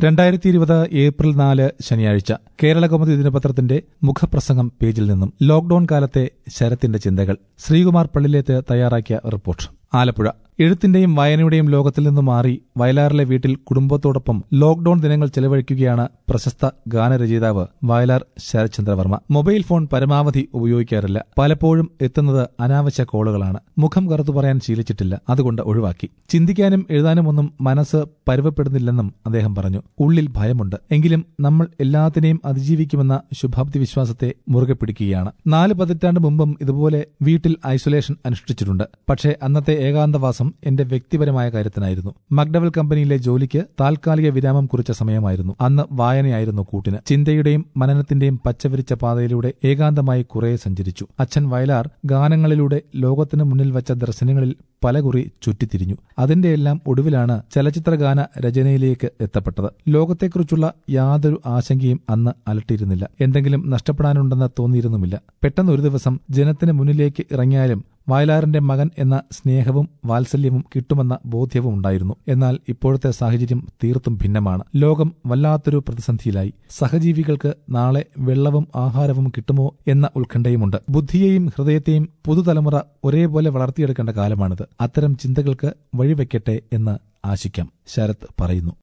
2020 April 4 ശനിയാഴ്ച കേരളകൗമുദി ദിനപത്രത്തിന്റെ മുഖപ്രസംഗം പേജിൽ നിന്നും ലോക്ഡൌൺ കാലത്തെ ശരത്തിന്റെ ചിന്തകൾ. ശ്രീകുമാർ പള്ളിലേത്ത് തയ്യാറാക്കിയ റിപ്പോർട്ട്. ആലപ്പുഴ. എഴുത്തിന്റെയും വായനയുടെയും ലോകത്തിൽ നിന്ന് മാറി വയലാറിലെ വീട്ടിൽ കുടുംബത്തോടൊപ്പം ലോക്ഡൌൺ ദിനങ്ങൾ ചെലവഴിക്കുകയാണ് പ്രശസ്ത ഗാനരചയിതാവ് വയലാർ ശരത്ചന്ദ്രവർമ്മ. മൊബൈൽ ഫോൺ പരമാവധി ഉപയോഗിക്കാറില്ല. പലപ്പോഴും എത്തുന്നത് അനാവശ്യ കോളുകളാണ്. മുഖം കറുത്തു പറയാൻ ശീലിച്ചിട്ടില്ല, അതുകൊണ്ട് ഒഴിവാക്കി. ചിന്തിക്കാനും എഴുതാനും ഒന്നും മനസ്സ് പരുവപ്പെടുന്നില്ലെന്നും അദ്ദേഹം പറഞ്ഞു. ഉള്ളിൽ ഭയമുണ്ട്, എങ്കിലും നമ്മൾ എല്ലാത്തിനെയും അതിജീവിക്കുമെന്ന ശുഭാപ്തി വിശ്വാസത്തെ മുറുകെ പിടിക്കുകയാണ്. 4 പതിറ്റാണ്ട് മുമ്പും ഇതുപോലെ വീട്ടിൽ ഐസൊലേഷൻ അനുഷ്ഠിച്ചിട്ടുണ്ട്. പക്ഷേ അന്നത്തെ ഏകാന്തവാസം എന്റെ വ്യക്തിപരമായ കാര്യത്തിനായിരുന്നു. മക്ഡവൽ കമ്പനിയിലെ ജോലിക്ക് താൽക്കാലിക വിരാമം കുറിച്ച സമയമായിരുന്നു. അന്ന് വായനയായിരുന്നു കൂട്ടിന്. ചിന്തയുടെയും മനനത്തിന്റെയും പച്ചവിരിച്ച പാതയിലൂടെ ഏകാന്തമായി കുറെ സഞ്ചരിച്ചു. അച്ഛൻ വയലാർ ഗാനങ്ങളിലൂടെ ലോകത്തിന് മുന്നിൽ വച്ച ദർശനങ്ങളിൽ പലകുറി ചുറ്റിത്തിരിഞ്ഞു. അതിന്റെയെല്ലാം ഒടുവിലാണ് ചലച്ചിത്രഗാന രചനയിലേക്ക് എത്തപ്പെട്ടത്. ലോകത്തെക്കുറിച്ചുള്ള യാതൊരു ആശങ്കയും അന്ന് അലട്ടിയിരുന്നില്ല. എന്തെങ്കിലും നഷ്ടപ്പെടാനുണ്ടെന്ന് തോന്നിയിരുന്നുമില്ല. പെട്ടെന്ന് ഒരു ദിവസം ജനത്തിന് മുന്നിലേക്ക് ഇറങ്ങിയാലും വയലാറിന്റെ മകൻ എന്ന സ്നേഹവും വാത്സല്യവും കിട്ടുമെന്ന ബോധ്യവും ഉണ്ടായിരുന്നു. എന്നാൽ ഇപ്പോഴത്തെ സാഹചര്യം തീർത്തും ഭിന്നമാണ്. ലോകം വല്ലാത്തൊരു പ്രതിസന്ധിയിലായി. സഹജീവികൾക്ക് നാളെ വെള്ളവും ആഹാരവും കിട്ടുമോ എന്ന ഉത്കണ്ഠയുമുണ്ട്. ബുദ്ധിയെയും ഹൃദയത്തെയും പുതുതലമുറ ഒരേപോലെ വളർത്തിയെടുക്കേണ്ട കാലമാണിത്. അത്തരം ചിന്തകൾക്ക് വഴിവെക്കട്ടെ എന്ന് ആശിക്കാം. ശരത് പറയുന്നു.